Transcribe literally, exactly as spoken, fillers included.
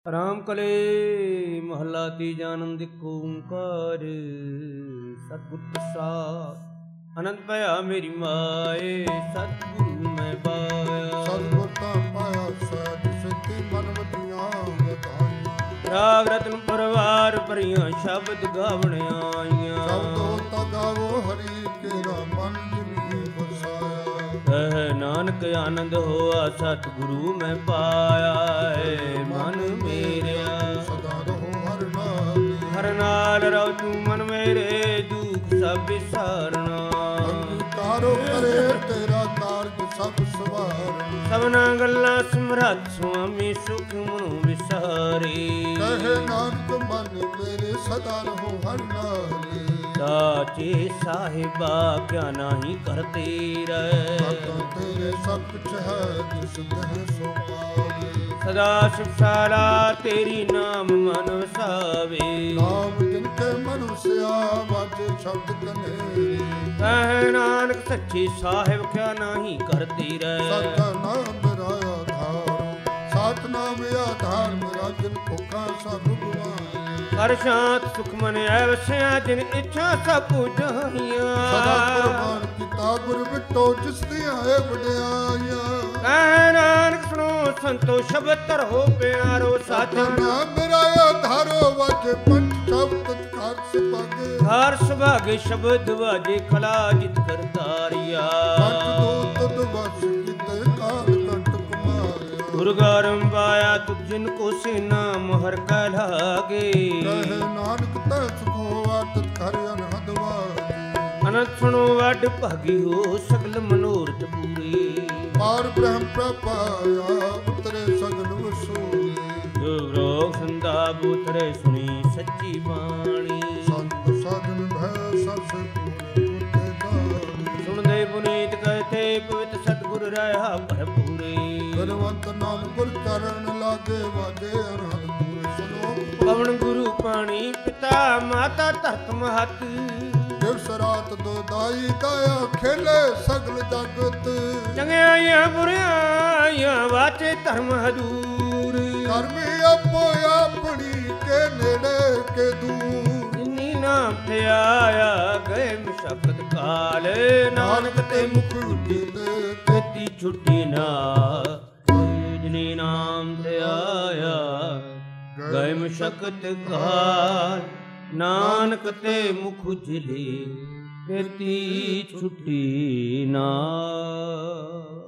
ਰਾਮ ਕਲੇ ਮਹੱਲਾ ਤੀਜਾ। ਆਨੰਦ ਇੱਕ ਓੰਕਾਰ ਸਤਿਗੁਰ ਪ੍ਰਸਾਦ। ਆਨੰਦ ਪਾਇਆ ਮੇਰੀ ਮਾਏ ਸਤਿਗੁਰੂ ਮੈਂ ਪਾਇਆ। ਸਤਿਗੁਰ ਤਾਂ ਪਾਇਆ ਸਹਿਜ ਸਿੱਧੀ ਮਨ ਵਤੀਆਂ ਵਧਾਈ। ਰਾਗ ਰਤਨ ਪਰਵਾਰ ਭਰੀਆਂ ਸ਼ਬਦ ਗਾਵਣ ਆਈਆਂ। ਸ਼ਬਦੋ ਤਾ ਗਾਵੋ ਹਰੀ ਕੇਰਾ ਮਨ ਜਿਨੀ ਵਸਾਇਆ। ਕਹਿ ਨਾਨਕ ਆਨੰਦ ਹੋਆ ਸਤਿਗੁਰੂ ਮੈਂ ਪਾਇਆ। ਏ ਮਨ ਮੇਰਿਆ ਸਦਾ ਰਹੋ ਹਰ ਨਾਲ। ਹਰ ਨਾਲ ਰਹੋ ਤੂੰ ਮਨ ਮੇਰੇ ਦੁਖ ਸਭ ਵਿਸਾਰਨਾ। ਤਾਰੋ ਕਰੇ ਤੇਰਾ ਕਾਰਜ ਸਭ ਸਵਾਰਨਾ। ਸਭਨਾ ਗੱਲਾਂ ਸਮਰੱਥ ਸੁਆਮੀ ਸੁਖ ਮਨੁ ਵਿਸਾਰੇ। ਕਹੇ ਨਾਨਕ ਮਨ ਮੇਰੇ ਸਦਾ ਰਹੋ ਹਰ ਨਾਲ। ਸਾਚੇ ਸਾਹਿਬਾ ਕਿਆ ਨਾਹੀ ਕਰਤੇ ਰਹਿ। ਤੇਰੇ ਸਭ ਕੁਛ ਹੈ ਜਿਸ ਦੇਹ ਸੋ ਪਾਵੇ। ਸਦਾ ਸਿਫਾਲਾ ਤੇਰੀ ਨਾਮ ਮਨ ਵਸਾਵੇ। ਨਾਮ ਜਿਨ ਕੇ ਮਨੁਸਿਆ ਵਾਜੇ ਸ਼ਬਦ ਕਨੇ। ਕਹਿ ਨਾਨਕ ਸੱਚੇ ਸਾਹਿਬ ਕਿਆ ਨਾਹੀ ਕਰਤੇ ਰਹਿ। ਸਤਿ ਨਾਮ ਮੇਰਾ ਆਧਾਰ। ਸਤਿ ਨਾਮ ਆਧਾਰ ਮੇਰਾ ਜਿਨ ਭੁੱਖਾ ਸਭ ਗਵਾਏ। ਹਰ ਸ਼ਾਂਤ ਸੁਖ ਮਨ ਐ ਵਸਿਆ ਜਿਨ ਇੱਛਾ ਸਭ ਪੁਜਾਈਆਂ। ਸਦਾ ਕੁਰਬਾਨ ਕੀਤਾ ਗੁਰ ਬਿਟੋ ਜਿਸ ਦੀਆਂ ਹੈ ਵਡਿਆਈਆਂ। ਕਹਿ ਨਾਨਕ ਸੁਣੋ ਸੰਤੋ ਸ਼ਬਦ ਧਰੋ ਪਿਆਰੋ। ਸਤਿ ਨਾਮ ਮੇਰਾ ਆਧਾਰੋ ਵਾਜੇ ਪੰਜ ਸ਼ਬਦ ਘਰ ਸੁਭਾਗੇ। ਹਰ ਸੁਭਾਗੇ ਸ਼ਬਦ ਵਾਜੇ ਖਲਾ ਜਿਤ ਕਰਤਾਰਿਆ। ਪੰਜ ਦੋ ਤਦ ਵਸ ਕੀਤੇ ਕਾਲ ਕੰਟਕ ਮਾਰਿਆ। ਗੁਰਗਰਮ ਪਾਇਆ ਤੁ ਜਿਨ ਕੋ ਸੇਨਾ ਮੋਹਰ ਕੈ ਲਾਗੇ। ਕਹੇ ਨਾਨਕ ਤੈ ਸੁਖੋ ਆਤਤ ਕਰ ਅਨਹਦ ਵਾਜੀ। ਅਨੰਦ ਸੁਣੋ ਵੱਡ ਭਾਗੀ ਹੋ ਸਗਲ ਮਨੋਰਥ ਪੂਰੇ। ਪਾਰ ਬ੍ਰਹਮ ਪ੍ਰਪਾਇਆ ਉਤਰੇ ਸਗਲ ਵਸੂਲੇ। ਜੋ ਰੋਗ ਸੰਦਾ ਬੁਤਰੇ ਸੁਣੀ ਸੱਚੀ ਬਾਣੀ। ਸੰਤ ਸਾਧਨ ਭੈ ਸਸ ਪੂਰੇ ਉਤੇ ਦਾਨੀ। ਸੁਣਦੇ ਪੁਨੀਤ ਕਹਤੇ ਪਵਿੱਤ ਸਤਿਗੁਰ ਰਹਾ ਭਰਪੂਰੇ। ਗੁਰਵੰਤ ਨਾਮ ਗੁਰ ਚਰਨ ਲਾਗੇ ਵਾਜੇ ਅਨਹਦ ਪੂਰੇ। ਸੁਨੋ ਪਵਨ ਗੁਰੂ ਪਾਣੀ ਪਿਤਾ ਮਾਤਾ ਧਰਤ ਮਹਤ। ਦਿਵਸ ਰਾਤ ਦੋ ਦਾਈ ਕਾਇਆ ਖੇਲੇ ਸਗਲ ਜਗਤ। ਚੰਗਿਆਈਆਂ ਬੁਰਿਆਈਆਂ ਵਾਚੇ ਧਰਮ ਹਦੂਰ। ਕਰਮੀ ਆਪੋ ਆਪਣੀ ਕੇ ਨੇੜੇ ਕੇ ਦੂਰ। ਜਿਨੀ ਨਾਮ ਤੇ ਆਇਆ ਗਏ ਮਸ਼ਕਤ ਕਾਲ। ਨਾਨਕ ਤੇ ਮੁਖ ਦੇ ਕਤੀ ਛੁੱਟੀ ਨਾ। ਜਿਨੀ ਨਾਮ ਤੇ ਆਇਆ ਗਏ ਮਸ਼ਕਤ ਕਾਲ। ਨਾਨਕ ਤੇ ਮੁਖ ਉਜਲੇ ਕਤੀ ਛੁੱਟੀ ਨਾ।